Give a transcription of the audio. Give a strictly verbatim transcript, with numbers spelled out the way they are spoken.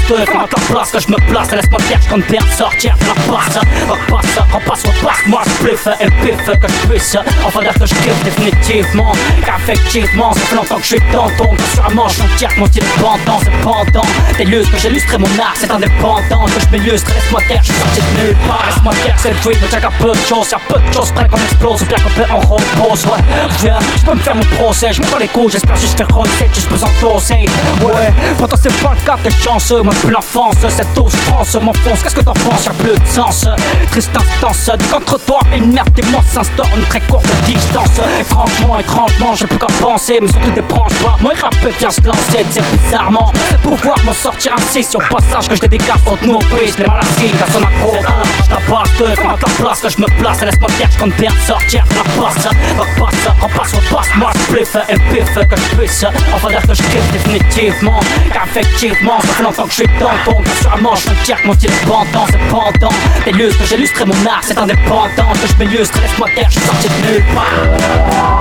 deux, comment la place que je me place, laisse-moi dire, je compte bien sortir de la passe. Repasse, repasse, repasse, moi je bluffe et piffe que je puisse. Enfin dire que je kiffe définitivement, car effectivement ça fait longtemps que je suis dans ton que sur la manche, on tire que mon style est pendant, c'est pendant. Des lustres que j'illustre mon art, c'est indépendant que je m'illustre, laisse-moi dire, je suis sorti de nulle part, laisse-moi dire, c'est le tweet, mais check un peu de choses, y'a peu de choses près qu'on explose, ou bien qu'on fait en repose, ouais. Viens, je peux me faire mon procès, je me bats les couilles, j'espère juste faire reset, juste besoin de doser. Ouais, pourtant c'est pas le cas, t'es chanceux, moi depuis l'enfance, cette dose France m'enfonce, qu'est-ce que t'en penses, y'a plus de sens. Triste instance, du contre toi, une merde immense s'instaure, une très courte distance. Et franchement, étrangement, j'ai plus qu'à penser, mais surtout des branches pas. Moi, il rappelle bien se lancer, c'est bizarrement. C'est pouvoir m'en sortir ainsi, sur le passage que je dédicace contre nos prises, les maladies, à son accro. Je t'apasse deux, comment la place que je me place, laisse-moi dire, je compte bien sortir de la passe. Repasse, repasse, repasse, moi je bluffe et piffe que je puisse. Enfin dire que je kiffe définitivement, car effectivement, ça fait longtemps que je suis dans ton que sur la manche, je tire que mon style est pendant, c'est pendant. Des lustres que j'illustre mon art, c'est indépendant que je m'illustre, laisse-moi dire, je suis sorti de nulle part.